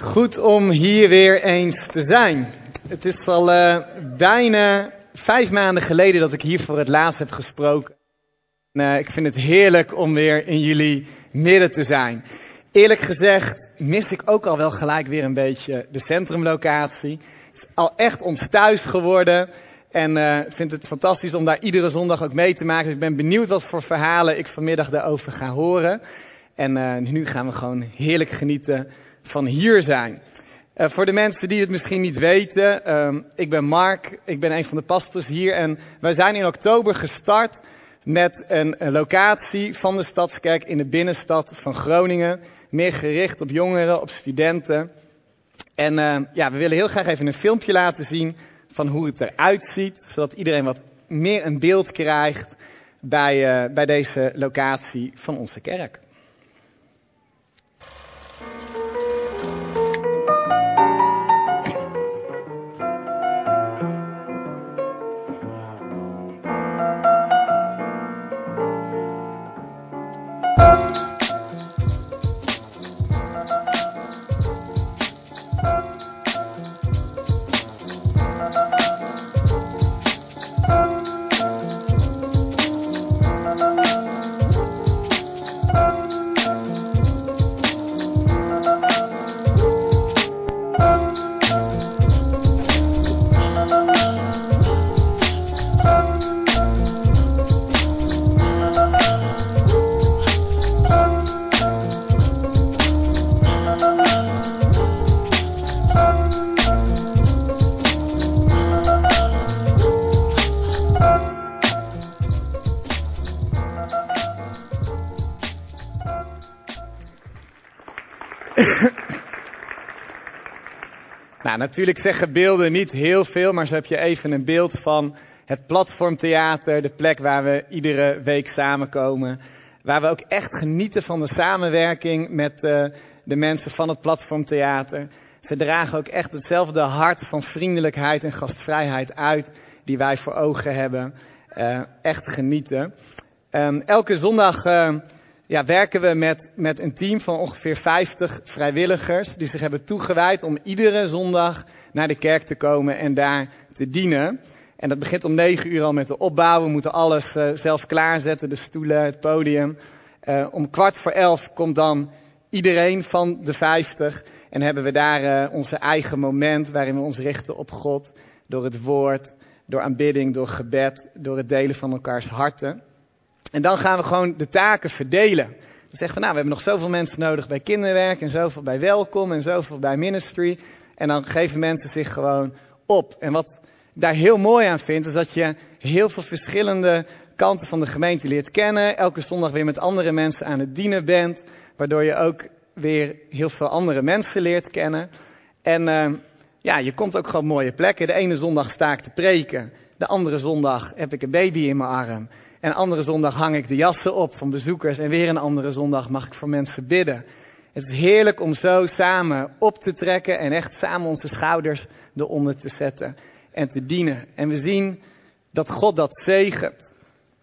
Goed om hier weer eens te zijn. Het is al bijna 5 maanden geleden dat ik hier voor het laatst heb gesproken. Ik vind het heerlijk om weer in jullie midden te zijn. Eerlijk gezegd mis ik ook al wel gelijk weer een beetje de centrumlocatie. Het is al echt ons thuis geworden. En ik vind het fantastisch om daar iedere zondag ook mee te maken. Dus ik ben benieuwd wat voor verhalen ik vanmiddag daarover ga horen. En nu gaan we gewoon heerlijk genieten van hier zijn. Voor de mensen die het misschien niet weten, ik ben Mark, ik ben een van de pastors hier. En wij zijn in oktober gestart met een locatie van de Stadskerk in de binnenstad van Groningen. Meer gericht op jongeren, op studenten. En we willen heel graag even een filmpje laten zien van hoe het eruit ziet. Zodat iedereen wat meer een beeld krijgt bij deze locatie van onze kerk. Nou, natuurlijk zeggen beelden niet heel veel, maar zo heb je even een beeld van het Platformtheater, de plek waar we iedere week samenkomen. Waar we ook echt genieten van de samenwerking met de mensen van het Platformtheater. Ze dragen ook echt hetzelfde hart van vriendelijkheid en gastvrijheid uit die wij voor ogen hebben. Echt genieten. Elke zondag werken we met een team van ongeveer 50 vrijwilligers die zich hebben toegewijd om iedere zondag naar de kerk te komen en daar te dienen. En dat begint om 9 uur al met de opbouw. We moeten alles zelf klaarzetten, de stoelen, het podium. Om 11:15 komt dan iedereen van de 50 en hebben we daar onze eigen moment waarin we ons richten op God. Door het woord, door aanbidding, door gebed, door het delen van elkaars harten. En dan gaan we gewoon de taken verdelen. Dan zeggen we, we hebben nog zoveel mensen nodig bij kinderwerk en zoveel bij welkom en zoveel bij ministry. En dan geven mensen zich gewoon op. En wat ik daar heel mooi aan vind, is dat je heel veel verschillende kanten van de gemeente leert kennen. Elke zondag weer met andere mensen aan het dienen bent. Waardoor je ook weer heel veel andere mensen leert kennen. En je komt ook gewoon op mooie plekken. De ene zondag sta ik te preken. De andere zondag heb ik een baby in mijn arm. En een andere zondag hang ik de jassen op van bezoekers. En weer een andere zondag mag ik voor mensen bidden. Het is heerlijk om zo samen op te trekken. En echt samen onze schouders eronder te zetten. En te dienen. En we zien dat God dat zegent.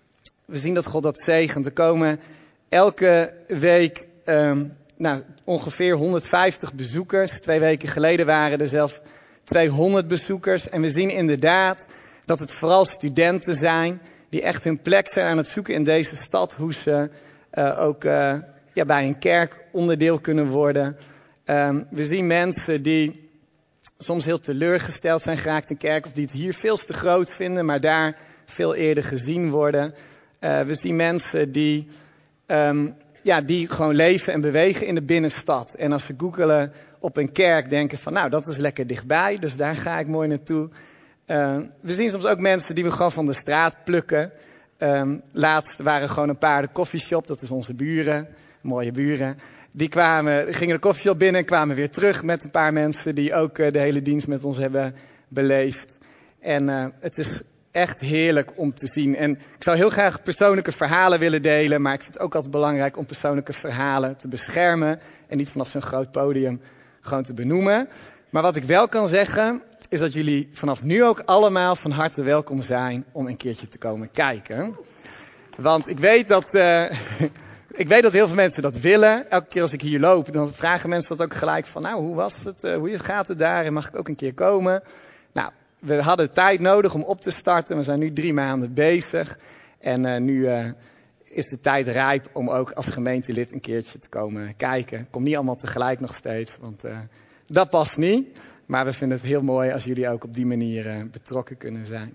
Er komen elke week ongeveer 150 bezoekers. 2 weken geleden waren er zelfs 200 bezoekers. En we zien inderdaad dat het vooral studenten zijn die echt hun plek zijn aan het zoeken in deze stad. Hoe ze ook bij een kerk onderdeel kunnen worden. We zien mensen die soms heel teleurgesteld zijn geraakt in kerk. Of die het hier veel te groot vinden, maar daar veel eerder gezien worden. We zien mensen die gewoon leven en bewegen in de binnenstad. En als ze googelen op een kerk denken van dat is lekker dichtbij. Dus daar ga ik mooi naartoe. We zien soms ook mensen die we gewoon van de straat plukken. Laatst waren gewoon een paar de koffieshop, dat is onze buren, mooie buren. Die gingen de koffieshop binnen en kwamen weer terug met een paar mensen die ook de hele dienst met ons hebben beleefd. En het is echt heerlijk om te zien. En ik zou heel graag persoonlijke verhalen willen delen, maar ik vind het ook altijd belangrijk om persoonlijke verhalen te beschermen en niet vanaf zo'n groot podium gewoon te benoemen. Maar wat ik wel kan zeggen, is dat jullie vanaf nu ook allemaal van harte welkom zijn om een keertje te komen kijken. Want ik weet dat Ik weet dat heel veel mensen dat willen. Elke keer als ik hier loop, dan vragen mensen dat ook gelijk van, nou, hoe was het? Hoe gaat het daar? En mag ik ook een keer komen? Nou, we hadden tijd nodig om op te starten. We zijn nu 3 maanden bezig. En nu is de tijd rijp om ook als gemeentelid een keertje te komen kijken. Kom niet allemaal tegelijk nog steeds, want dat past niet. Maar we vinden het heel mooi als jullie ook op die manier betrokken kunnen zijn.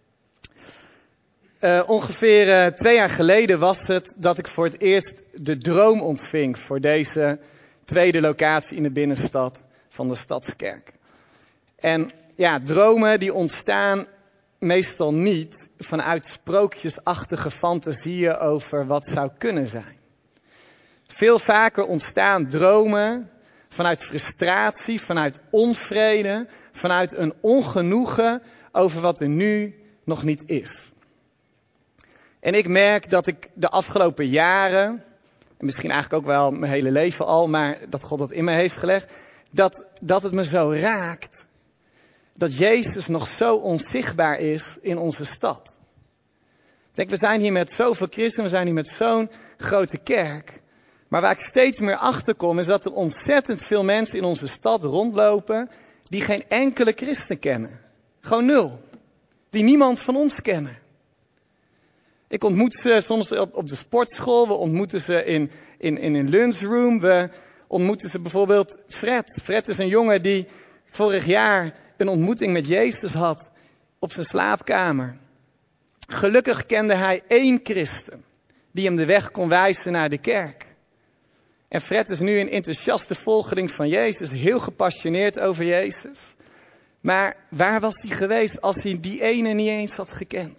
Ongeveer 2 jaar geleden was het dat ik voor het eerst de droom ontving voor deze tweede locatie in de binnenstad van de Stadskerk. En ja, dromen die ontstaan meestal niet vanuit sprookjesachtige fantasieën over wat zou kunnen zijn. Veel vaker ontstaan dromen vanuit frustratie, vanuit onvrede, vanuit een ongenoegen over wat er nu nog niet is. En ik merk dat ik de afgelopen jaren, en misschien eigenlijk ook wel mijn hele leven al, maar dat God dat in me heeft gelegd, dat het me zo raakt dat Jezus nog zo onzichtbaar is in onze stad. Kijk, we zijn hier met zoveel christenen, we zijn hier met zo'n grote kerk. Maar waar ik steeds meer achter kom is dat er ontzettend veel mensen in onze stad rondlopen die geen enkele christen kennen. Gewoon 0. Die niemand van ons kennen. Ik ontmoet ze soms op de sportschool, we ontmoeten ze in een lunchroom, we ontmoeten ze bijvoorbeeld Fred. Fred is een jongen die vorig jaar een ontmoeting met Jezus had op zijn slaapkamer. Gelukkig kende hij 1 christen die hem de weg kon wijzen naar de kerk. En Fred is nu een enthousiaste volgeling van Jezus, heel gepassioneerd over Jezus. Maar waar was hij geweest als hij die ene niet eens had gekend?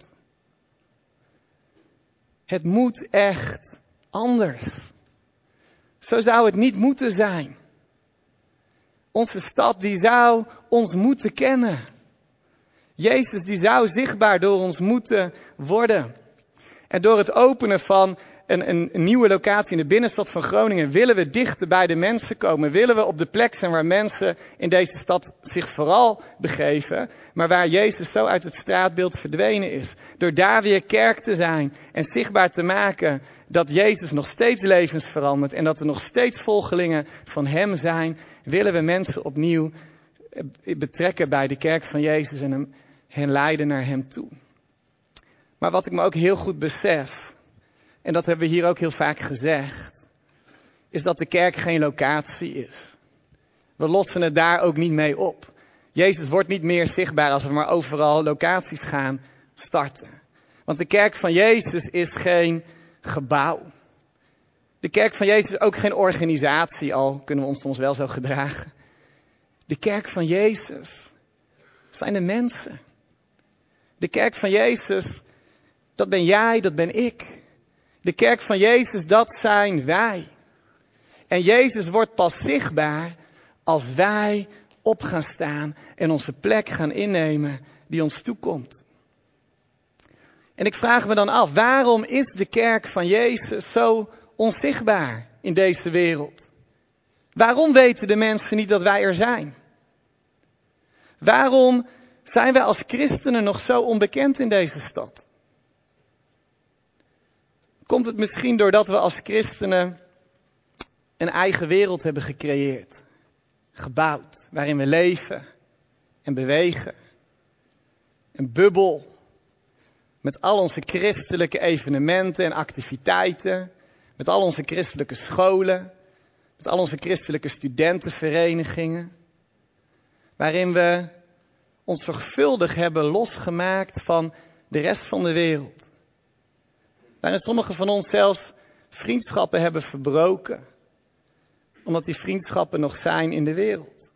Het moet echt anders. Zo zou het niet moeten zijn. Onze stad die zou ons moeten kennen. Jezus die zou zichtbaar door ons moeten worden. En door het openen van een nieuwe locatie in de binnenstad van Groningen willen we dichter bij de mensen komen. Willen we op de plek zijn waar mensen in deze stad zich vooral begeven. Maar waar Jezus zo uit het straatbeeld verdwenen is. Door daar weer kerk te zijn en zichtbaar te maken dat Jezus nog steeds levens verandert. En dat er nog steeds volgelingen van hem zijn. Willen we mensen opnieuw betrekken bij de kerk van Jezus en hen leiden naar hem toe. Maar wat ik me ook heel goed besef, en dat hebben we hier ook heel vaak gezegd, is dat de kerk geen locatie is. We lossen het daar ook niet mee op. Jezus wordt niet meer zichtbaar als we maar overal locaties gaan starten. Want de kerk van Jezus is geen gebouw. De kerk van Jezus is ook geen organisatie, al kunnen we ons soms wel zo gedragen. De kerk van Jezus zijn de mensen. De kerk van Jezus, dat ben jij, dat ben ik. De kerk van Jezus, dat zijn wij. En Jezus wordt pas zichtbaar als wij op gaan staan en onze plek gaan innemen die ons toekomt. En ik vraag me dan af, waarom is de kerk van Jezus zo onzichtbaar in deze wereld? Waarom weten de mensen niet dat wij er zijn? Waarom zijn wij als christenen nog zo onbekend in deze stad? Komt het misschien doordat we als christenen een eigen wereld hebben gecreëerd, gebouwd, waarin we leven en bewegen? Een bubbel met al onze christelijke evenementen en activiteiten, met al onze christelijke scholen, met al onze christelijke studentenverenigingen, waarin we ons zorgvuldig hebben losgemaakt van de rest van de wereld. Waarin sommigen van ons zelfs vriendschappen hebben verbroken, omdat die vriendschappen nog zijn in de wereld.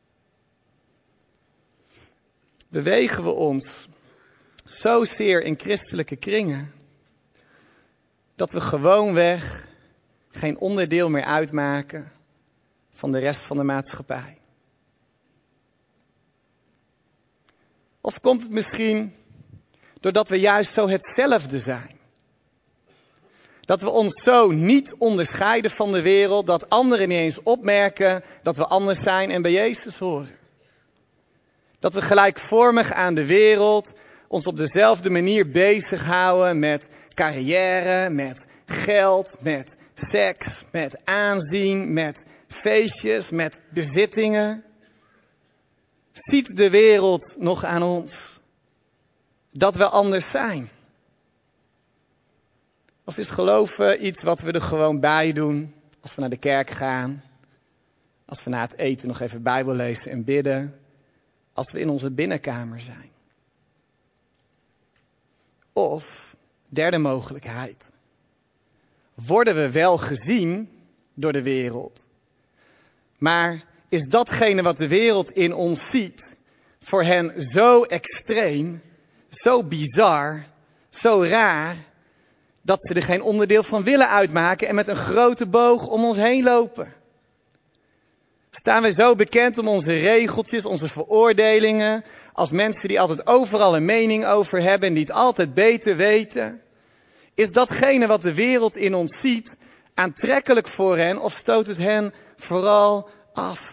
Bewegen we ons zozeer in christelijke kringen, dat we gewoonweg geen onderdeel meer uitmaken van de rest van de maatschappij. Of komt het misschien doordat we juist zo hetzelfde zijn? Dat we ons zo niet onderscheiden van de wereld, dat anderen niet eens opmerken dat we anders zijn en bij Jezus horen. Dat we gelijkvormig aan de wereld ons op dezelfde manier bezighouden met carrière, met geld, met seks, met aanzien, met feestjes, met bezittingen? Ziet de wereld nog aan ons dat we anders zijn? Of is geloven iets wat we er gewoon bij doen als we naar de kerk gaan, als we na het eten nog even Bijbel lezen en bidden, als we in onze binnenkamer zijn? Of, derde mogelijkheid, worden we wel gezien door de wereld, maar is datgene wat de wereld in ons ziet voor hen zo extreem, zo bizar, zo raar, dat ze er geen onderdeel van willen uitmaken en met een grote boog om ons heen lopen? Staan wij zo bekend om onze regeltjes, onze veroordelingen, als mensen die altijd overal een mening over hebben en die het altijd beter weten? Is datgene wat de wereld in ons ziet aantrekkelijk voor hen of stoot het hen vooral af?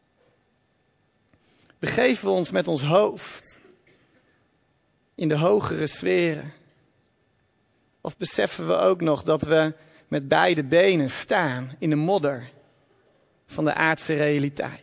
Begeven we ons met ons hoofd in de hogere sferen? Of beseffen we ook nog dat we met beide benen staan in de modder van de aardse realiteit?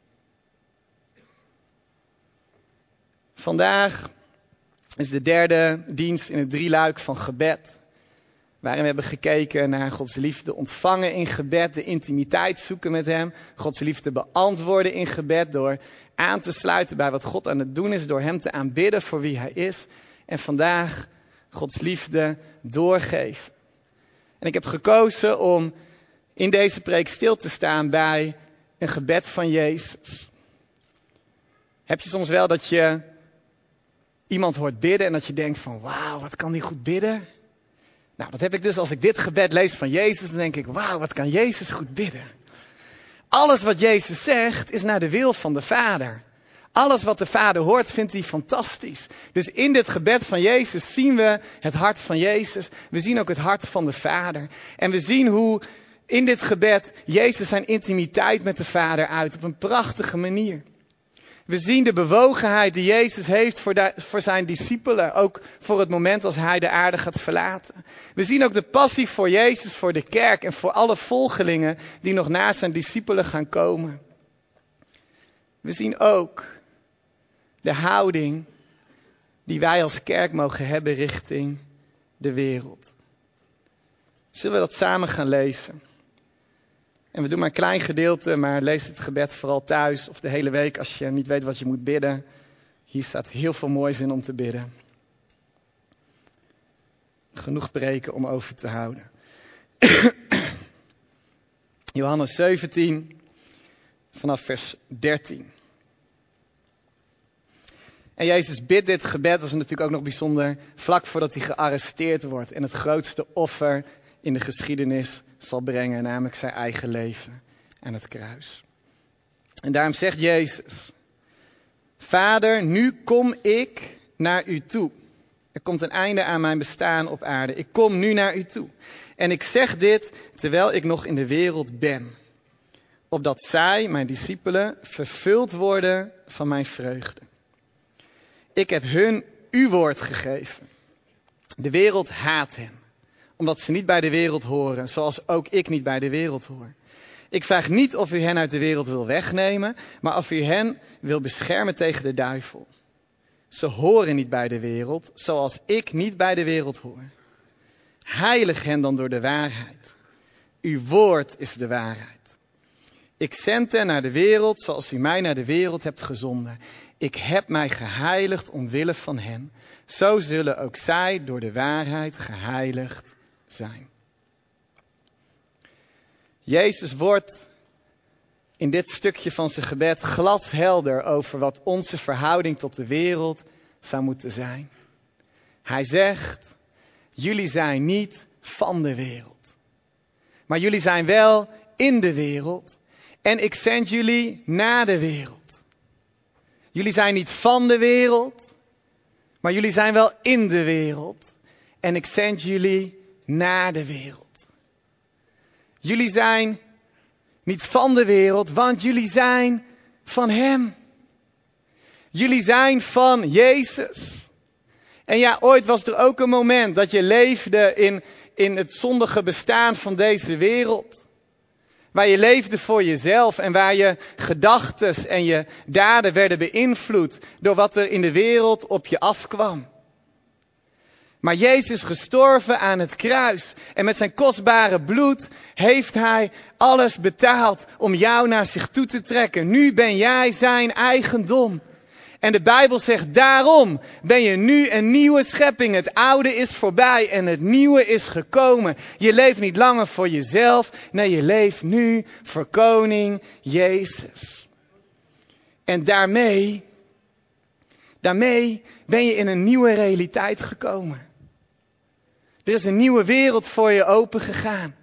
Vandaag is de derde dienst in het drieluik van gebed, waarin we hebben gekeken naar Gods liefde ontvangen in gebed, de intimiteit zoeken met Hem, Gods liefde beantwoorden in gebed door aan te sluiten bij wat God aan het doen is, door Hem te aanbidden voor wie Hij is. En vandaag Gods liefde doorgeven. En ik heb gekozen om in deze preek stil te staan bij een gebed van Jezus. Heb je soms wel dat je iemand hoort bidden en dat je denkt van wauw, wat kan die goed bidden? Nou, dat heb ik dus als ik dit gebed lees van Jezus, dan denk ik wauw, wat kan Jezus goed bidden? Alles wat Jezus zegt is naar de wil van de Vader. Alles wat de Vader hoort vindt hij fantastisch. Dus in dit gebed van Jezus zien we het hart van Jezus. We zien ook het hart van de Vader. En we zien hoe in dit gebed Jezus zijn intimiteit met de Vader uit op een prachtige manier. We zien de bewogenheid die Jezus heeft voor zijn discipelen. Ook voor het moment als hij de aarde gaat verlaten. We zien ook de passie voor Jezus, voor de kerk en voor alle volgelingen die nog na zijn discipelen gaan komen. We zien ook de houding die wij als kerk mogen hebben richting de wereld. Zullen we dat samen gaan lezen? En we doen maar een klein gedeelte, maar lees het gebed vooral thuis of de hele week als je niet weet wat je moet bidden. Hier staat heel veel moois in om te bidden. Genoeg preken om over te houden. Johannes 17, vanaf vers 13. En Jezus bidt dit gebed, dat is natuurlijk ook nog bijzonder, vlak voordat hij gearresteerd wordt en het grootste offer in de geschiedenis zal brengen, namelijk zijn eigen leven aan het kruis. En daarom zegt Jezus: Vader, nu kom ik naar u toe. Er komt een einde aan mijn bestaan op aarde. Ik kom nu naar u toe. En ik zeg dit terwijl ik nog in de wereld ben. Opdat zij, mijn discipelen, vervuld worden van mijn vreugde. Ik heb hun uw woord gegeven. De wereld haat hen, omdat ze niet bij de wereld horen, zoals ook ik niet bij de wereld hoor. Ik vraag niet of u hen uit de wereld wil wegnemen, maar of u hen wil beschermen tegen de duivel. Ze horen niet bij de wereld, zoals ik niet bij de wereld hoor. Heilig hen dan door de waarheid. Uw woord is de waarheid. Ik zend hen naar de wereld, zoals u mij naar de wereld hebt gezonden. Ik heb mij geheiligd omwille van hen. Zo zullen ook zij door de waarheid geheiligd zijn. Jezus wordt in dit stukje van zijn gebed glashelder over wat onze verhouding tot de wereld zou moeten zijn. Hij zegt: jullie zijn niet van de wereld, maar jullie zijn wel in de wereld en ik zend jullie naar de wereld. Jullie zijn niet van de wereld, maar jullie zijn wel in de wereld en ik zend jullie naar de wereld. Jullie zijn niet van de wereld, want jullie zijn van Hem. Jullie zijn van Jezus. En ja, ooit was er ook een moment dat je leefde in het zondige bestaan van deze wereld. Waar je leefde voor jezelf en waar je gedachtes en je daden werden beïnvloed door wat er in de wereld op je afkwam. Maar Jezus is gestorven aan het kruis en met zijn kostbare bloed heeft hij alles betaald om jou naar zich toe te trekken. Nu ben jij zijn eigendom. En de Bijbel zegt, daarom ben je nu een nieuwe schepping. Het oude is voorbij en het nieuwe is gekomen. Je leeft niet langer voor jezelf. Nee, je leeft nu voor koning Jezus. En daarmee ben je in een nieuwe realiteit gekomen. Er is een nieuwe wereld voor je opengegaan.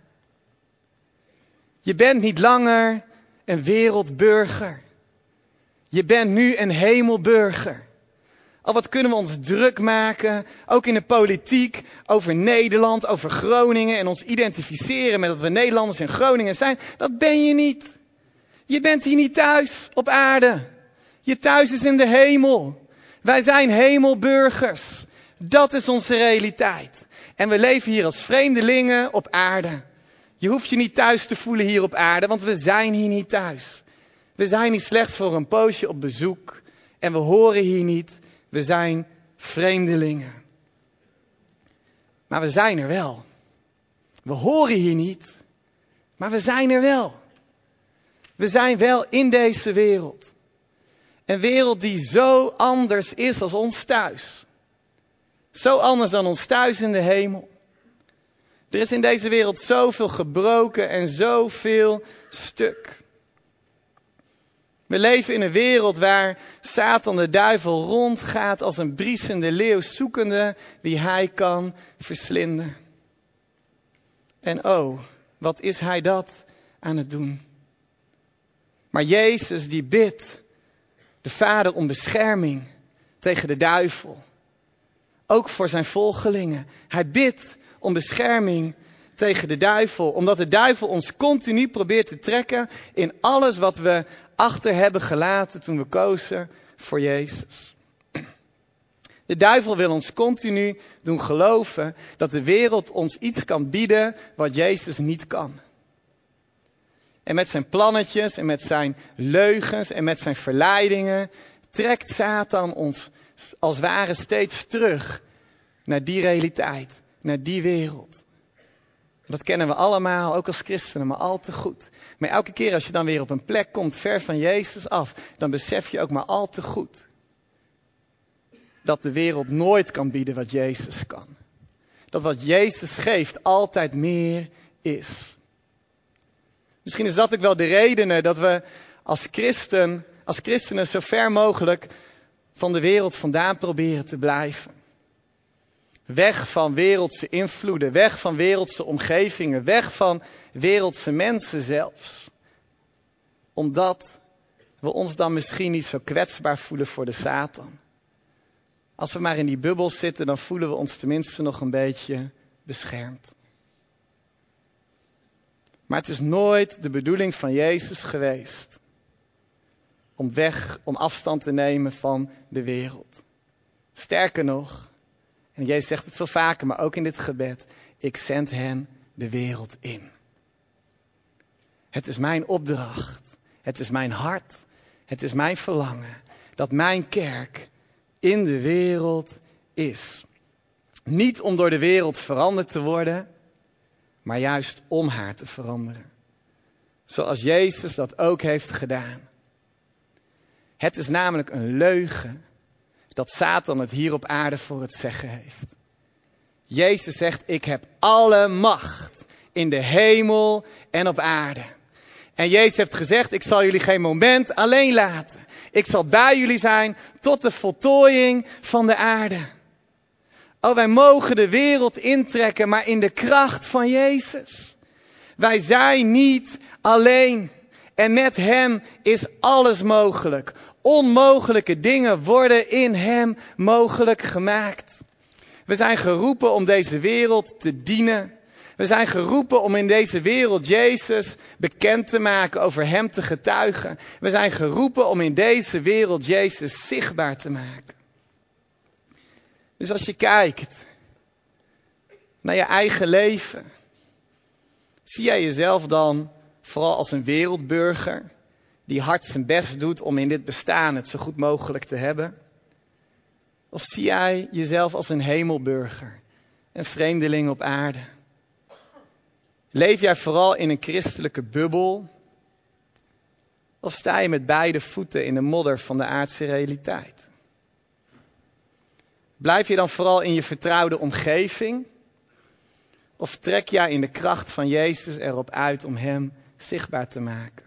Je bent niet langer een wereldburger. Je bent nu een hemelburger. Al wat kunnen we ons druk maken, ook in de politiek, over Nederland, over Groningen en ons identificeren met dat we Nederlanders in Groningen zijn. Dat ben je niet. Je bent hier niet thuis op aarde. Je thuis is in de hemel. Wij zijn hemelburgers. Dat is onze realiteit. En we leven hier als vreemdelingen op aarde. Je hoeft je niet thuis te voelen hier op aarde, want we zijn hier niet thuis. We zijn niet slechts voor een poosje op bezoek. En we horen hier niet. We zijn vreemdelingen. Maar we zijn er wel. We horen hier niet. Maar we zijn er wel. We zijn wel in deze wereld. Een wereld die zo anders is als ons thuis. Zo anders dan ons thuis in de hemel. Er is in deze wereld zoveel gebroken en zoveel stuk. We leven in een wereld waar Satan de duivel rondgaat als een briesende leeuw zoekende wie hij kan verslinden. En oh, wat is hij dat aan het doen? Maar Jezus die bidt de Vader om bescherming tegen de duivel. Ook voor zijn volgelingen. Hij bidt om bescherming tegen de duivel. Omdat de duivel ons continu probeert te trekken in alles wat we achter hebben gelaten toen we kozen voor Jezus. De duivel wil ons continu doen geloven dat de wereld ons iets kan bieden wat Jezus niet kan. En met zijn plannetjes en met zijn leugens en met zijn verleidingen trekt Satan ons als het ware steeds terug naar die realiteit, naar die wereld. Dat kennen we allemaal, ook als christenen, maar al te goed. Maar elke keer als je dan weer op een plek komt ver van Jezus af, dan besef je ook maar al te goed dat de wereld nooit kan bieden wat Jezus kan. Dat wat Jezus geeft altijd meer is. Misschien is dat ook wel de reden dat we als christenen zo ver mogelijk van de wereld vandaan proberen te blijven. Weg van wereldse invloeden, weg van wereldse omgevingen, weg van wereldse mensen zelfs. Omdat we ons dan misschien niet zo kwetsbaar voelen voor de Satan. Als we maar in die bubbel zitten, dan voelen we ons tenminste nog een beetje beschermd. Maar het is nooit de bedoeling van Jezus geweest om afstand te nemen van de wereld. Sterker nog, en Jezus zegt het veel vaker, maar ook in dit gebed, ik zend hen de wereld in. Het is mijn opdracht, het is mijn hart, het is mijn verlangen dat mijn kerk in de wereld is. Niet om door de wereld veranderd te worden, maar juist om haar te veranderen. Zoals Jezus dat ook heeft gedaan. Het is namelijk een leugen dat Satan het hier op aarde voor het zeggen heeft. Jezus zegt, ik heb alle macht in de hemel en op aarde. En Jezus heeft gezegd, ik zal jullie geen moment alleen laten. Ik zal bij jullie zijn tot de voltooiing van de aarde. Oh, wij mogen de wereld intrekken, maar in de kracht van Jezus. Wij zijn niet alleen. En met hem is alles mogelijk. Onmogelijke dingen worden in hem mogelijk gemaakt. We zijn geroepen om deze wereld te dienen. We zijn geroepen om in deze wereld Jezus bekend te maken, over hem te getuigen. We zijn geroepen om in deze wereld Jezus zichtbaar te maken. Dus als je kijkt naar je eigen leven? Zie jij jezelf dan vooral als een wereldburger die hard zijn best doet om in dit bestaan het zo goed mogelijk te hebben? Of zie jij jezelf als een hemelburger, een vreemdeling op aarde? Leef jij vooral in een christelijke bubbel? Of sta je met beide voeten in de modder van de aardse realiteit? Blijf je dan vooral in je vertrouwde omgeving? Of trek jij in de kracht van Jezus erop uit om Hem zichtbaar te maken?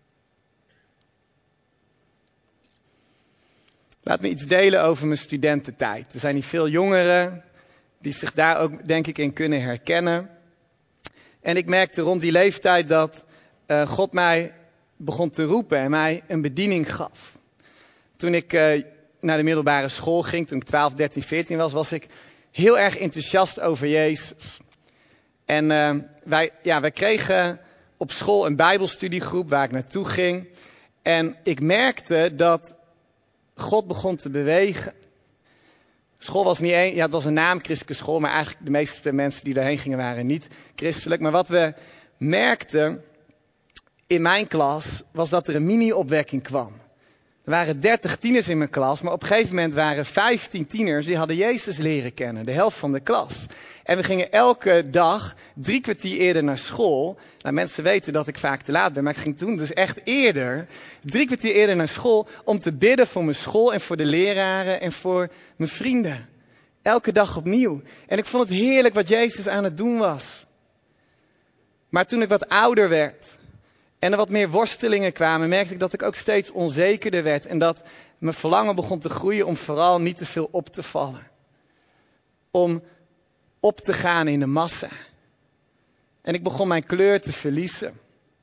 Laat me iets delen over mijn studententijd. Er zijn hier veel jongeren die zich daar ook, denk ik, in kunnen herkennen. En ik merkte rond die leeftijd dat God mij begon te roepen en mij een bediening gaf. Toen ik naar de middelbare school ging, toen ik 12, 13, 14 was ik heel erg enthousiast over Jezus. En wij kregen op school een bijbelstudiegroep waar ik naartoe ging. En ik merkte dat God begon te bewegen. School was het was een naam-christelijke school, maar eigenlijk de meeste mensen die daarheen gingen waren niet christelijk. Maar wat we merkten in mijn klas was dat er een mini-opwekking kwam. Er waren 30 tieners in mijn klas, maar op een gegeven moment waren 15 tieners die hadden Jezus leren kennen, de helft van de klas. En we gingen elke dag 3 kwartier eerder naar school. Nou, mensen weten dat ik vaak te laat ben, maar ik ging toen dus echt eerder, 3 kwartier eerder naar school om te bidden voor mijn school en voor de leraren en voor mijn vrienden. Elke dag opnieuw. En ik vond het heerlijk wat Jezus aan het doen was. Maar toen ik wat ouder werd en er wat meer worstelingen kwamen, merkte ik dat ik ook steeds onzekerder werd. En dat mijn verlangen begon te groeien om vooral niet te veel op te vallen. Om op te gaan in de massa. En ik begon mijn kleur te verliezen.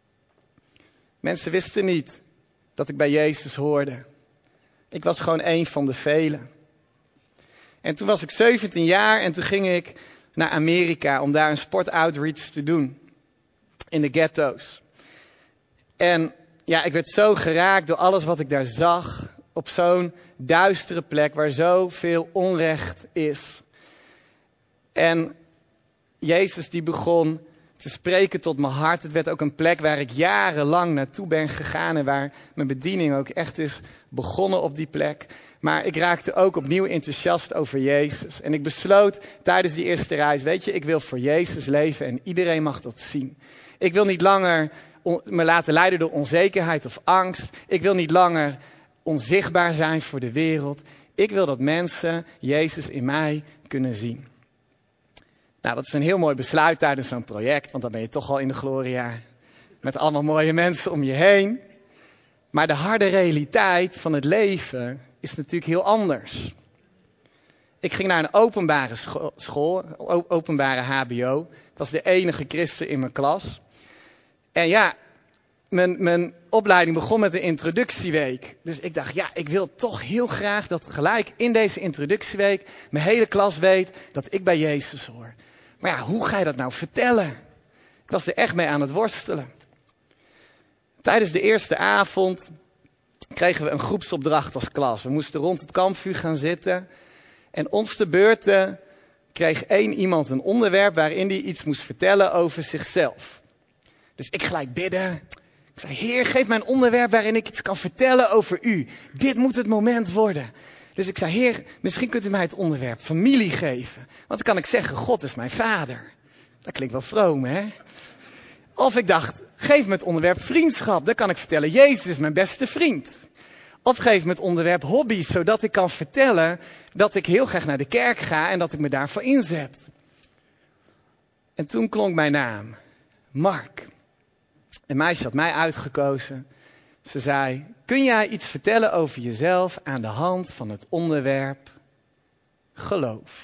Mensen wisten niet dat ik bij Jezus hoorde. Ik was gewoon één van de velen. En toen was ik 17 jaar en toen ging ik naar Amerika om daar een sport-outreach te doen. In de ghetto's. En ja, ik werd zo geraakt door alles wat ik daar zag. Op zo'n duistere plek waar zoveel onrecht is. En Jezus die begon te spreken tot mijn hart. Het werd ook een plek waar ik jarenlang naartoe ben gegaan. En waar mijn bediening ook echt is begonnen op die plek. Maar ik raakte ook opnieuw enthousiast over Jezus. En ik besloot tijdens die eerste reis, weet je, ik wil voor Jezus leven en iedereen mag dat zien. Ik wil niet langer me laten leiden door onzekerheid of angst. Ik wil niet langer onzichtbaar zijn voor de wereld. Ik wil dat mensen Jezus in mij kunnen zien. Nou, dat is een heel mooi besluit tijdens zo'n project, want dan ben je toch al in de gloria. Met allemaal mooie mensen om je heen. Maar de harde realiteit van het leven is natuurlijk heel anders. Ik ging naar een openbare school, openbare HBO. Ik was de enige christen in mijn klas. En ja, mijn opleiding begon met een introductieweek. Dus ik dacht, ja, ik wil toch heel graag dat gelijk in deze introductieweek mijn hele klas weet dat ik bij Jezus hoor. Maar ja, hoe ga je dat nou vertellen? Ik was er echt mee aan het worstelen. Tijdens de eerste avond kregen we een groepsopdracht als klas. We moesten rond het kampvuur gaan zitten. En ons te beurten kreeg iemand een onderwerp waarin hij iets moest vertellen over zichzelf. Dus ik gelijk bidden. Ik zei, Heer, geef mij een onderwerp waarin ik iets kan vertellen over u. Dit moet het moment worden. Dus ik zei, Heer, misschien kunt u mij het onderwerp familie geven. Want dan kan ik zeggen, God is mijn vader. Dat klinkt wel vroom, hè? Of ik dacht, geef me het onderwerp vriendschap. Dan kan ik vertellen, Jezus is mijn beste vriend. Of geef me het onderwerp hobby's, zodat ik kan vertellen dat ik heel graag naar de kerk ga en dat ik me daarvoor inzet. En toen klonk mijn naam, Mark. Een meisje had mij uitgekozen. Ze zei, kun jij iets vertellen over jezelf aan de hand van het onderwerp geloof?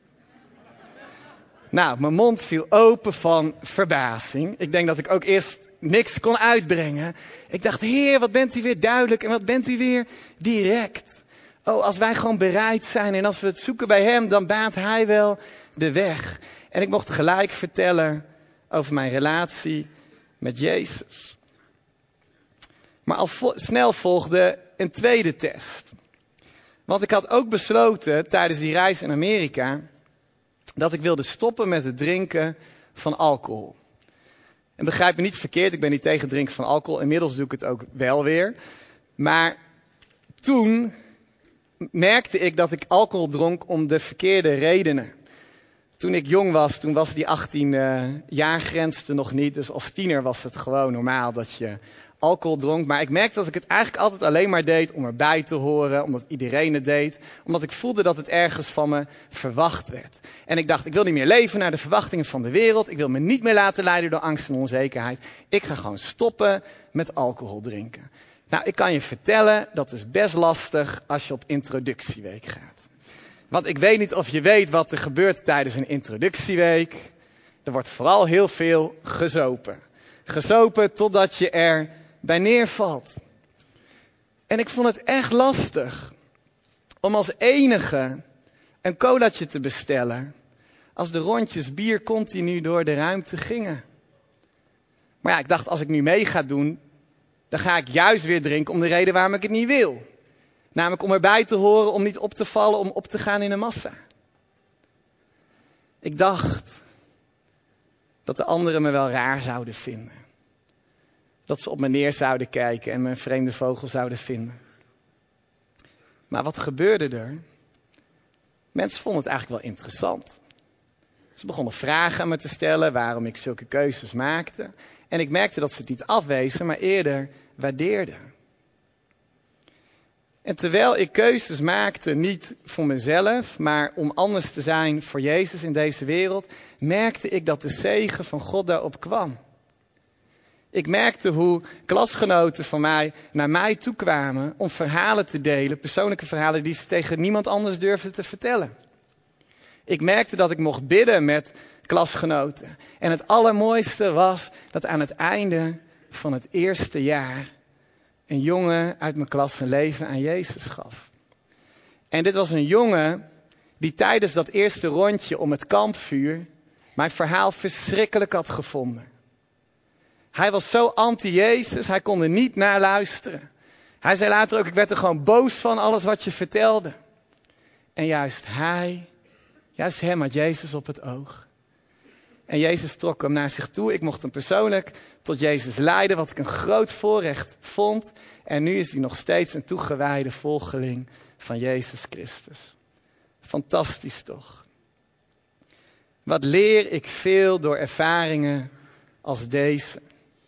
Nou, mijn mond viel open van verbazing. Ik denk dat ik ook eerst niks kon uitbrengen. Ik dacht, Heer, wat bent u weer duidelijk en wat bent u weer direct. Oh, als wij gewoon bereid zijn en als we het zoeken bij Hem, dan baant Hij wel de weg. En ik mocht gelijk vertellen over mijn relatie met Jezus. Maar al snel volgde een tweede test. Want ik had ook besloten tijdens die reis in Amerika dat ik wilde stoppen met het drinken van alcohol. En begrijp me niet verkeerd, ik ben niet tegen het drinken van alcohol. Inmiddels doe ik het ook wel weer. Maar toen merkte ik dat ik alcohol dronk om de verkeerde redenen. Toen ik jong was, toen was die 18 jaar grens er nog niet. Dus als tiener was het gewoon normaal dat je alcohol dronk. Maar ik merkte dat ik het eigenlijk altijd alleen maar deed om erbij te horen. Omdat iedereen het deed. Omdat ik voelde dat het ergens van me verwacht werd. En ik dacht, ik wil niet meer leven naar de verwachtingen van de wereld. Ik wil me niet meer laten leiden door angst en onzekerheid. Ik ga gewoon stoppen met alcohol drinken. Nou, ik kan je vertellen, dat is best lastig als je op introductieweek gaat. Want ik weet niet of je weet wat er gebeurt tijdens een introductieweek. Er wordt vooral heel veel gezopen. Gezopen totdat je er bij neervalt. En ik vond het echt lastig om als enige een colaatje te bestellen als de rondjes bier continu door de ruimte gingen. Maar ja, ik dacht, als ik nu mee ga doen, dan ga ik juist weer drinken om de reden waarom ik het niet wil. Namelijk om erbij te horen, om niet op te vallen, om op te gaan in een massa. Ik dacht dat de anderen me wel raar zouden vinden. Dat ze op me neer zouden kijken en me een vreemde vogel zouden vinden. Maar wat gebeurde er? Mensen vonden het eigenlijk wel interessant. Ze begonnen vragen aan me te stellen waarom ik zulke keuzes maakte. En ik merkte dat ze het niet afwezen, maar eerder waardeerden. En terwijl ik keuzes maakte, niet voor mezelf, maar om anders te zijn voor Jezus in deze wereld, merkte ik dat de zegen van God daarop kwam. Ik merkte hoe klasgenoten van mij naar mij toe kwamen om verhalen te delen, persoonlijke verhalen die ze tegen niemand anders durfden te vertellen. Ik merkte dat ik mocht bidden met klasgenoten. En het allermooiste was dat aan het einde van het eerste jaar een jongen uit mijn klas zijn leven aan Jezus gaf. En dit was een jongen die tijdens dat eerste rondje om het kampvuur mijn verhaal verschrikkelijk had gevonden. Hij was zo anti-Jezus, hij kon er niet naar luisteren. Hij zei later ook, ik werd er gewoon boos van alles wat je vertelde. En juist hem had Jezus op het oog. En Jezus trok hem naar zich toe. Ik mocht hem persoonlijk tot Jezus leiden, wat ik een groot voorrecht vond. En nu is hij nog steeds een toegewijde volgeling van Jezus Christus. Fantastisch toch? Wat leer ik veel door ervaringen als deze.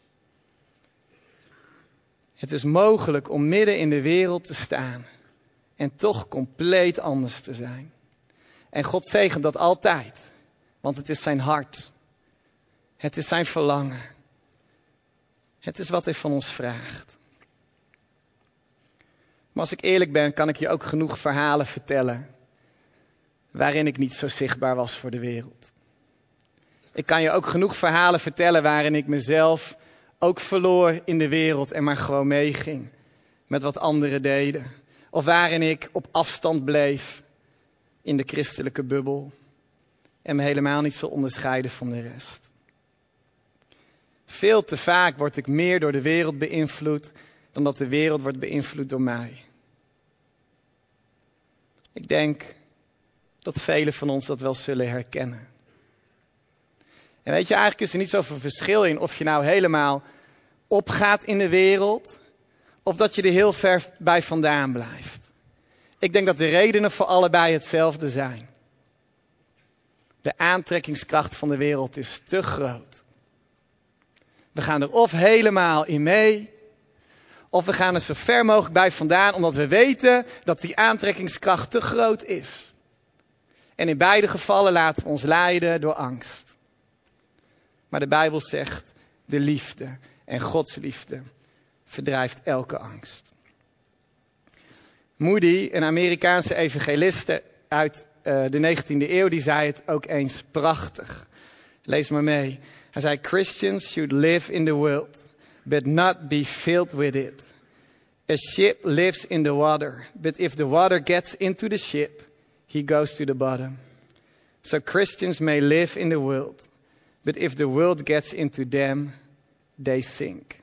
Het is mogelijk om midden in de wereld te staan en toch compleet anders te zijn. En God zegent dat altijd, want het is zijn hart. Het is zijn verlangen. Het is wat hij van ons vraagt. Maar als ik eerlijk ben, kan ik je ook genoeg verhalen vertellen waarin ik niet zo zichtbaar was voor de wereld. Ik kan je ook genoeg verhalen vertellen waarin ik mezelf ook verloor in de wereld en maar gewoon meeging met wat anderen deden. Of waarin ik op afstand bleef in de christelijke bubbel en me helemaal niet zo onderscheiden van de rest. Veel te vaak word ik meer door de wereld beïnvloed dan dat de wereld wordt beïnvloed door mij. Ik denk dat velen van ons dat wel zullen herkennen. En weet je, eigenlijk is er niet zoveel verschil in of je nou helemaal opgaat in de wereld of dat je er heel ver bij vandaan blijft. Ik denk dat de redenen voor allebei hetzelfde zijn. De aantrekkingskracht van de wereld is te groot. We gaan er of helemaal in mee, of we gaan er zo ver mogelijk bij vandaan, omdat we weten dat die aantrekkingskracht te groot is. En in beide gevallen laten we ons leiden door angst. Maar de Bijbel zegt, de liefde en Gods liefde verdrijft elke angst. Moody, een Amerikaanse evangeliste uit de 19e eeuw, die zei het ook eens prachtig. Lees maar mee. Hij zei, Christians should live in the world, but not be filled with it. A ship lives in the water, but if the water gets into the ship, he goes to the bottom. So Christians may live in the world, but if the world gets into them, they sink.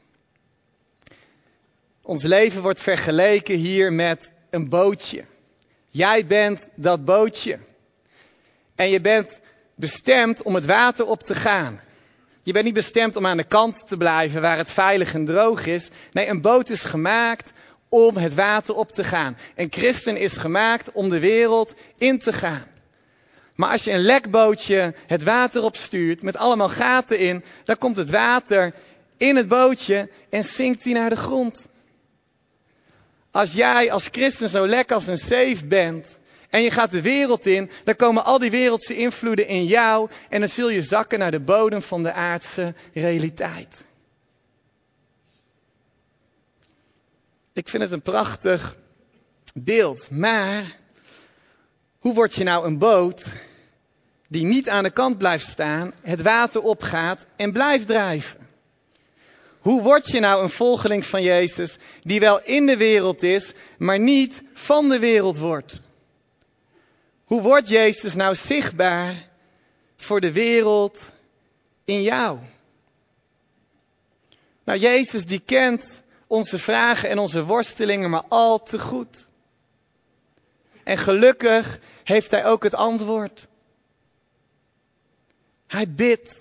Ons leven wordt vergeleken hier met een bootje. Jij bent dat bootje. En je bent bestemd om het water op te gaan. Je bent niet bestemd om aan de kant te blijven waar het veilig en droog is. Nee, een boot is gemaakt om het water op te gaan. Een christen is gemaakt om de wereld in te gaan. Maar als je een lekbootje het water opstuurt met allemaal gaten in, dan komt het water in het bootje en zinkt die naar de grond. Als jij als christen zo lek als een zeef bent en je gaat de wereld in, dan komen al die wereldse invloeden in jou en dan zul je zakken naar de bodem van de aardse realiteit. Ik vind het een prachtig beeld, maar hoe word je nou een boot die niet aan de kant blijft staan, het water opgaat en blijft drijven? Hoe word je nou een volgeling van Jezus die wel in de wereld is, maar niet van de wereld wordt? Hoe wordt Jezus nou zichtbaar voor de wereld in jou? Nou, Jezus die kent onze vragen en onze worstelingen maar al te goed. En gelukkig heeft hij ook het antwoord. Hij bidt.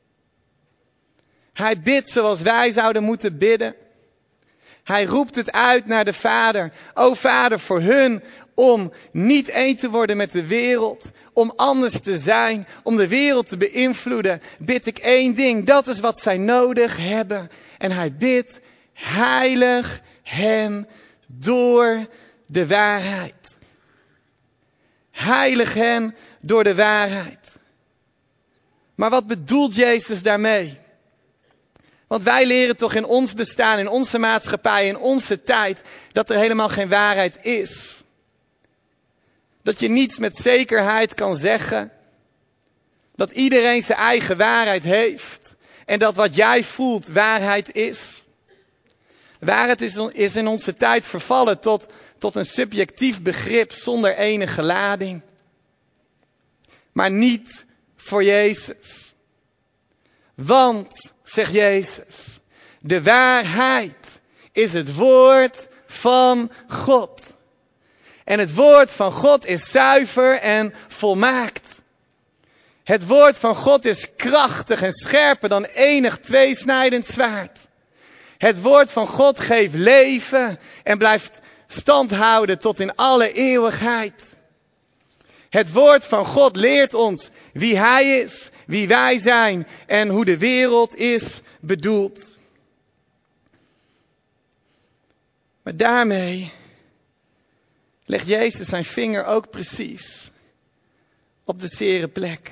Hij bidt zoals wij zouden moeten bidden. Hij roept het uit naar de Vader. O Vader, voor hun om niet één te worden met de wereld. Om anders te zijn. Om de wereld te beïnvloeden. Bid ik één ding. Dat is wat zij nodig hebben. En hij bidt. Heilig hen door de waarheid. Heilig hen door de waarheid. Maar wat bedoelt Jezus daarmee? Want wij leren toch in ons bestaan, in onze maatschappij, in onze tijd, dat er helemaal geen waarheid is. Dat je niets met zekerheid kan zeggen. Dat iedereen zijn eigen waarheid heeft. En dat wat jij voelt waarheid is. Waarheid is in onze tijd vervallen tot een subjectief begrip zonder enige lading. Maar niet voor Jezus. Want, zegt Jezus, de waarheid is het woord van God. En het woord van God is zuiver en volmaakt. Het woord van God is krachtig en scherper dan enig tweesnijdend zwaard. Het woord van God geeft leven en blijft stand houden tot in alle eeuwigheid. Het woord van God leert ons wie Hij is, wie wij zijn en hoe de wereld is bedoeld. Maar daarmee legt Jezus zijn vinger ook precies op de zere plek.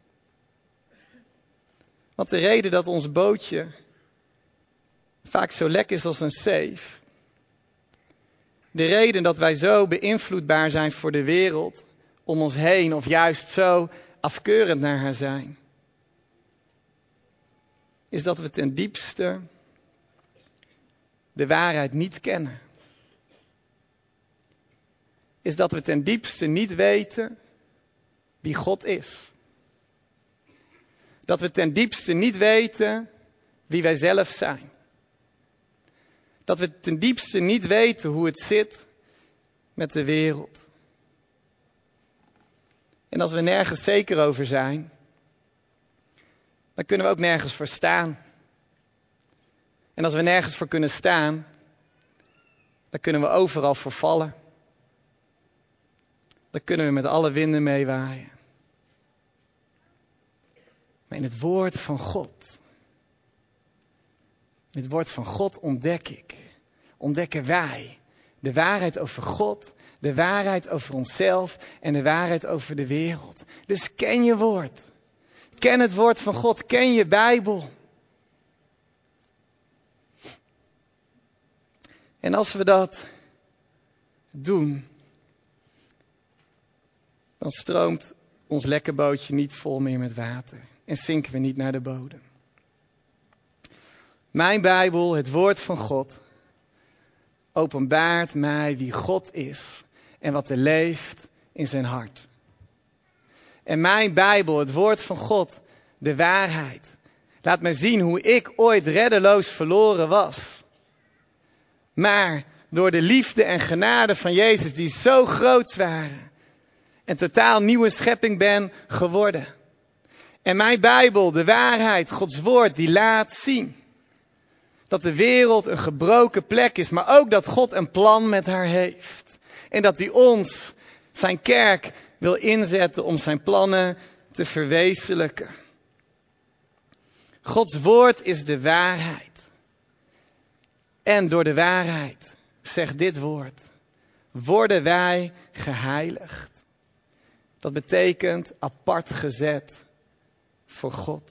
Want de reden dat ons bootje vaak zo lek is als een zeef. De reden dat wij zo beïnvloedbaar zijn voor de wereld om ons heen of juist zo afkeurend naar haar zijn. Is dat we ten diepste de waarheid niet kennen. Is dat we ten diepste niet weten wie God is. Dat we ten diepste niet weten wie wij zelf zijn. Dat we ten diepste niet weten hoe het zit met de wereld. En als we nergens zeker over zijn, dan kunnen we ook nergens voor staan. En als we nergens voor kunnen staan, dan kunnen we overal voor vallen. Dan kunnen we met alle winden meewaaien. Maar in het woord van God, in het woord van God ontdekken wij de waarheid over God, de waarheid over onszelf en de waarheid over de wereld. Dus ken je woord. Ken het woord van God, ken je Bijbel. En als we dat doen, dan stroomt ons lekke bootje niet vol meer met water. En zinken we niet naar de bodem. Mijn Bijbel, het woord van God, openbaart mij wie God is en wat er leeft in zijn hart. En mijn Bijbel, het woord van God, de waarheid, laat mij zien hoe ik ooit reddeloos verloren was. Maar door de liefde en genade van Jezus die zo groot waren, een totaal nieuwe schepping ben geworden. En mijn Bijbel, de waarheid, Gods woord, die laat zien dat de wereld een gebroken plek is, maar ook dat God een plan met haar heeft. En dat hij ons, zijn kerk, wil inzetten om zijn plannen te verwezenlijken. Gods woord is de waarheid. En door de waarheid, zegt dit woord, worden wij geheiligd. Dat betekent apart gezet voor God.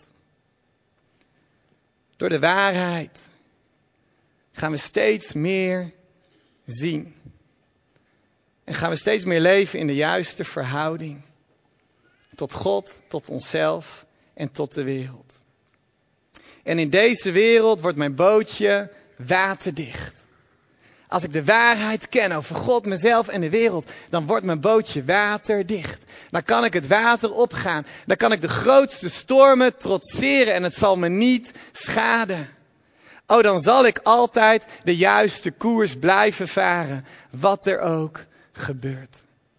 Door de waarheid gaan we steeds meer zien. En gaan we steeds meer leven in de juiste verhouding. Tot God, tot onszelf en tot de wereld. En in deze wereld wordt mijn bootje waterdicht. Als ik de waarheid ken over God, mezelf en de wereld, dan wordt mijn bootje waterdicht. Dan kan ik het water opgaan. Dan kan ik de grootste stormen trotseren en het zal me niet schaden. Oh, dan zal ik altijd de juiste koers blijven varen, wat er ook gebeurt.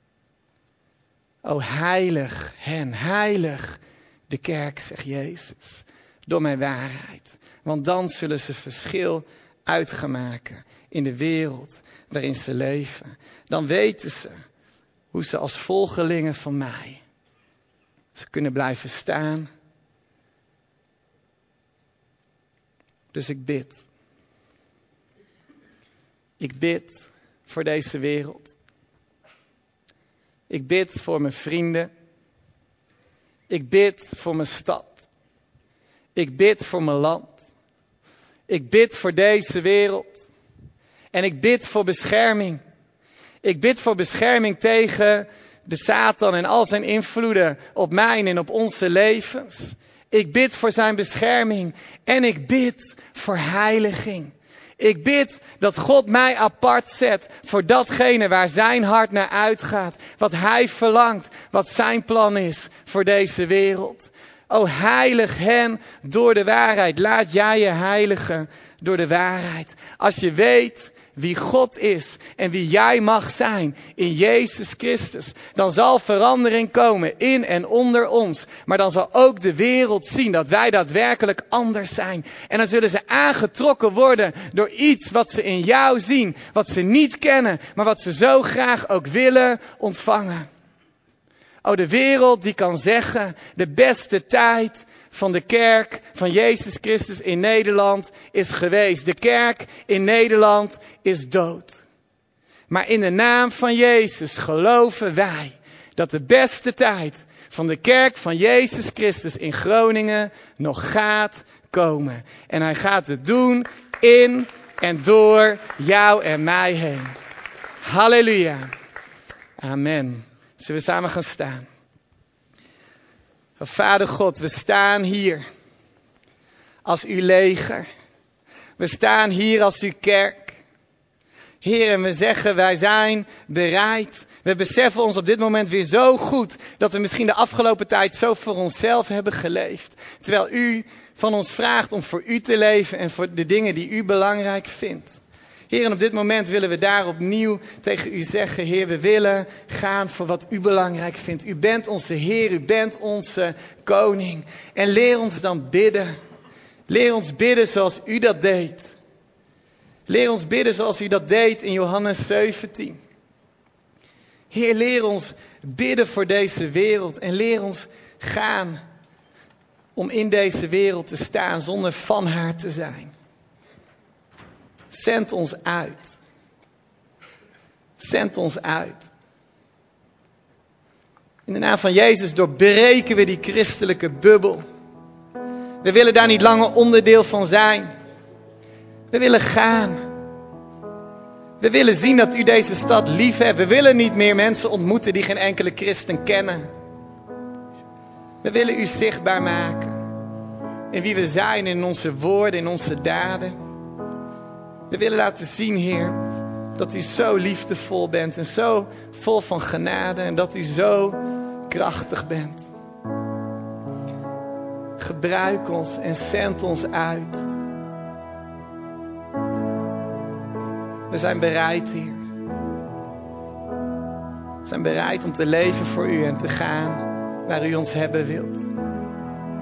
Oh, heilig hen, heilig de kerk, zegt Jezus, door mijn waarheid. Want dan zullen ze verschil uit gaan maken in de wereld waarin ze leven. Dan weten ze hoe ze als volgelingen van mij ze kunnen blijven staan. Dus ik bid. Ik bid voor deze wereld. Ik bid voor mijn vrienden. Ik bid voor mijn stad. Ik bid voor mijn land. Ik bid voor deze wereld. En ik bid voor bescherming. Ik bid voor bescherming tegen de Satan en al zijn invloeden op mijn en op onze levens. Ik bid voor zijn bescherming. En ik bid voor heiliging. Ik bid dat God mij apart zet voor datgene waar zijn hart naar uitgaat. Wat hij verlangt, wat zijn plan is voor deze wereld. O, heilig hen door de waarheid. Laat jij je heiligen door de waarheid. Als je weet wie God is en wie jij mag zijn in Jezus Christus, dan zal verandering komen in en onder ons. Maar dan zal ook de wereld zien dat wij daadwerkelijk anders zijn. En dan zullen ze aangetrokken worden door iets wat ze in jou zien, wat ze niet kennen, maar wat ze zo graag ook willen ontvangen. Oh, de wereld die kan zeggen, de beste tijd van de kerk van Jezus Christus in Nederland is geweest. De kerk in Nederland is dood. Maar in de naam van Jezus geloven wij dat de beste tijd van de kerk van Jezus Christus in Groningen nog gaat komen. En hij gaat het doen in en door jou en mij heen. Halleluja. Amen. Zullen we samen gaan staan? Vader God, we staan hier als uw leger. We staan hier als uw kerk. Heer, en we zeggen, wij zijn bereid. We beseffen ons op dit moment weer zo goed dat we misschien de afgelopen tijd zo voor onszelf hebben geleefd. Terwijl u van ons vraagt om voor u te leven en voor de dingen die u belangrijk vindt. Heer, en op dit moment willen we daar opnieuw tegen u zeggen, Heer, we willen gaan voor wat u belangrijk vindt. U bent onze Heer, u bent onze koning. En leer ons dan bidden. Leer ons bidden zoals u dat deed. Leer ons bidden zoals u dat deed in Johannes 17. Heer, leer ons bidden voor deze wereld. En leer ons gaan om in deze wereld te staan zonder van haar te zijn. Zend ons uit. Zend ons uit. In de naam van Jezus doorbreken we die christelijke bubbel. We willen daar niet langer onderdeel van zijn. We willen gaan. We willen zien dat u deze stad lief hebt. We willen niet meer mensen ontmoeten die geen enkele christen kennen. We willen u zichtbaar maken. In wie we zijn, in onze woorden, in onze daden. We willen laten zien, Heer, dat u zo liefdevol bent en zo vol van genade en dat u zo krachtig bent. Gebruik ons en zend ons uit. We zijn bereid, Heer. We zijn bereid om te leven voor u en te gaan waar u ons hebben wilt.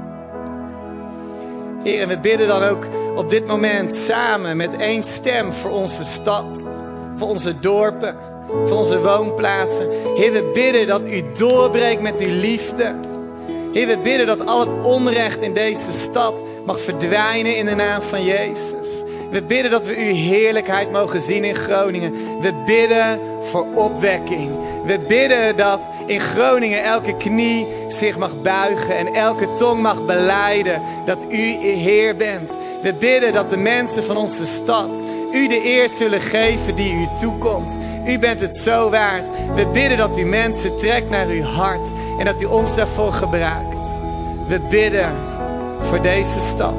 Heer, en we bidden dan ook op dit moment samen met één stem voor onze stad, voor onze dorpen, voor onze woonplaatsen. Heer, we bidden dat u doorbreekt met uw liefde. Heer, we bidden dat al het onrecht in deze stad mag verdwijnen in de naam van Jezus. We bidden dat we uw heerlijkheid mogen zien in Groningen. We bidden voor opwekking. We bidden dat in Groningen elke knie zich mag buigen en elke tong mag belijden dat u Heer bent. We bidden dat de mensen van onze stad u de eer zullen geven die u toekomt. U bent het zo waard. We bidden dat u mensen trekt naar uw hart en dat u ons daarvoor gebruikt. We bidden voor deze stad.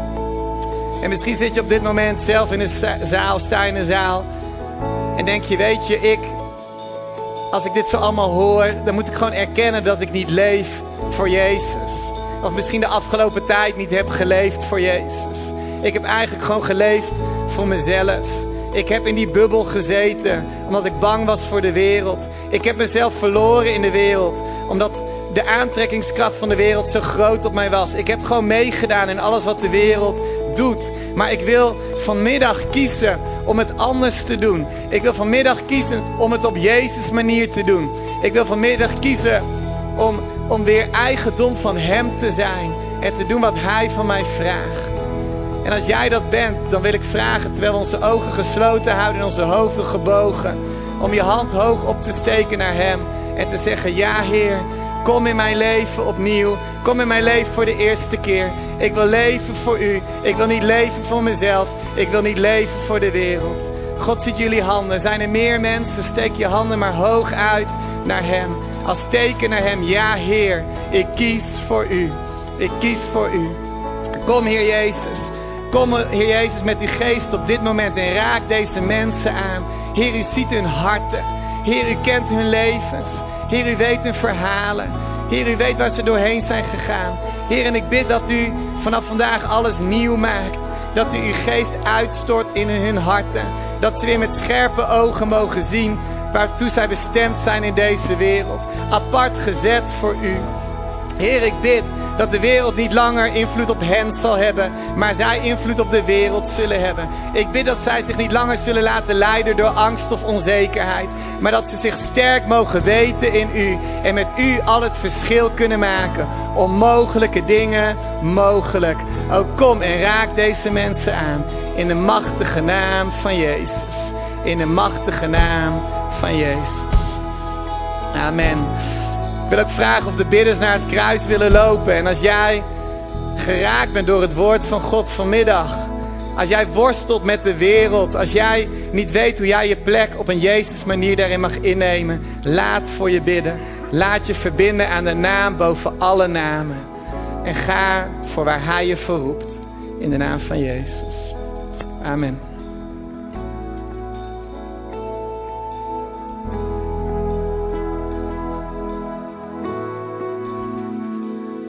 En misschien zit je op dit moment zelf in een zaal, sta in een zaal en denk je, weet je, als ik dit zo allemaal hoor, dan moet ik gewoon erkennen dat ik niet leef voor Jezus. Of misschien de afgelopen tijd niet heb geleefd voor Jezus. Ik heb eigenlijk gewoon geleefd voor mezelf. Ik heb in die bubbel gezeten, omdat ik bang was voor de wereld. Ik heb mezelf verloren in de wereld, omdat de aantrekkingskracht van de wereld zo groot op mij was. Ik heb gewoon meegedaan in alles wat de wereld doet. Maar ik wil vanmiddag kiezen om het anders te doen. Ik wil vanmiddag kiezen om het op Jezus' manier te doen. Ik wil vanmiddag kiezen om weer eigendom van hem te zijn. En te doen wat hij van mij vraagt. En als jij dat bent, dan wil ik vragen, terwijl we onze ogen gesloten houden en onze hoofden gebogen, om je hand hoog op te steken naar hem en te zeggen, ja Heer, kom in mijn leven opnieuw. Kom in mijn leven voor de eerste keer. Ik wil leven voor u. Ik wil niet leven voor mezelf. Ik wil niet leven voor de wereld. God ziet jullie handen. Zijn er meer mensen? Steek je handen maar hoog uit naar hem. Als teken naar hem. Ja Heer, ik kies voor u. Ik kies voor u. Kom Heer Jezus. Kom Heer Jezus met uw geest op dit moment en raak deze mensen aan. Heer, u ziet hun harten. Heer, u kent hun levens. Heer, u weet hun verhalen. Heer, u weet waar ze doorheen zijn gegaan. Heer, en ik bid dat u vanaf vandaag alles nieuw maakt. Dat u uw geest uitstort in hun harten. Dat ze weer met scherpe ogen mogen zien waartoe zij bestemd zijn in deze wereld. Apart gezet voor u. Heer, ik bid dat de wereld niet langer invloed op hen zal hebben, maar zij invloed op de wereld zullen hebben. Ik bid dat zij zich niet langer zullen laten leiden door angst of onzekerheid, maar dat ze zich sterk mogen weten in u en met u al het verschil kunnen maken. Onmogelijke dingen mogelijk. O, kom en raak deze mensen aan in de machtige naam van Jezus. In de machtige naam van Jezus. Amen. Ik wil ook vragen of de bidders naar het kruis willen lopen. En als jij geraakt bent door het woord van God vanmiddag. Als jij worstelt met de wereld. Als jij niet weet hoe jij je plek op een Jezus manier daarin mag innemen. Laat voor je bidden. Laat je verbinden aan de naam boven alle namen. En ga voor waar hij je voor roept. In de naam van Jezus. Amen.